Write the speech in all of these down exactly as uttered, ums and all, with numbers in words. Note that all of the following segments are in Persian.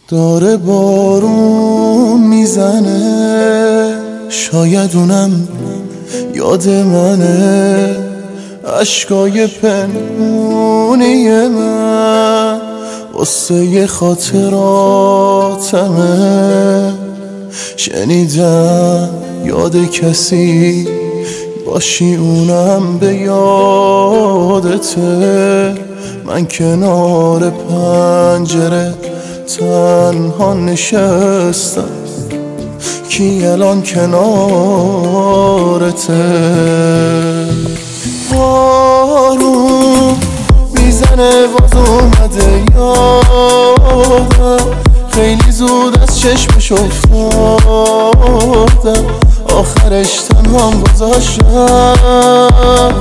داره بارون میزنه، شاید اونم یاد منه، عشقای پنهونی من واسه خاطراتمه. شنیدم یاد کسی باشی اونم به یادته. من کنار پنجره تنها نشستم، کی الان کنارته؟ بارون میزنه باز اومده یادم، خیلی زود از چشمش افتادم، آخرش تنهام گذاشتم.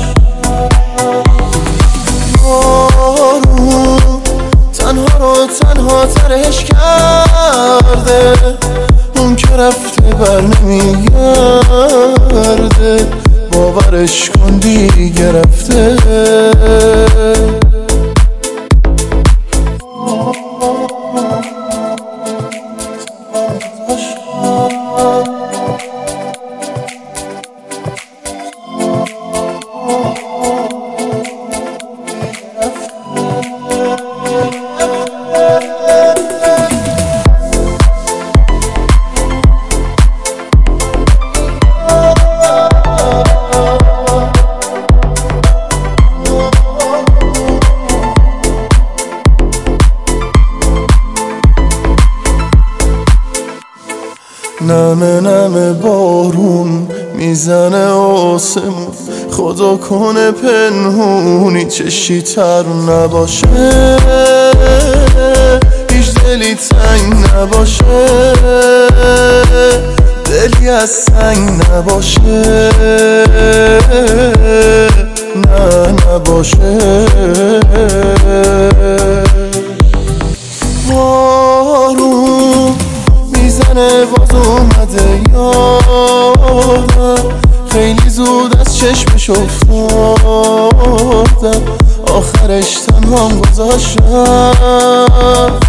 بارون تنها رو تنها ترش کرده، اون که رفته بر نمیگرده، باورش کن دیگه رفته. نمه نمه بارون میزنه آسمون، خدا کنه پنهونی چشی تر نباشه، هیچ دلی تنگ نباشه، دلی از سنگ نباشه، نه نباشه. بارون میزنه باز اومده یادم، خیلی زود از چشمش افتادم، آخرش تنهام گذاشتم.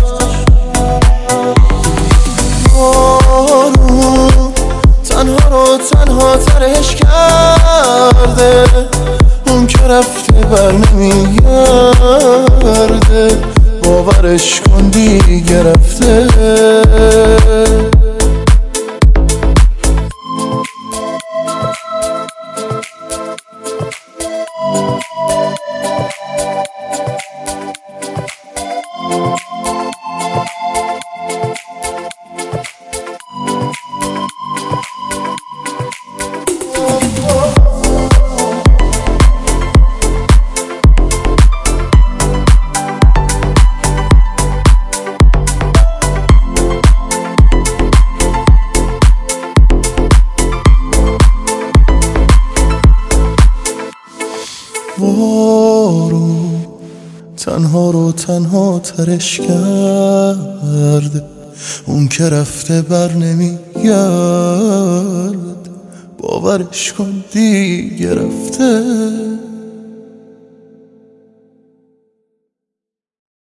بارون تنها رو تنها ترش کرده، اون که رفته بر نمیگرده، باورش کن دیگه رفته. بارون تنها رو تنها ترش کرده، اون که رفته بر نمیگرد، باورش کن دیگه رفته.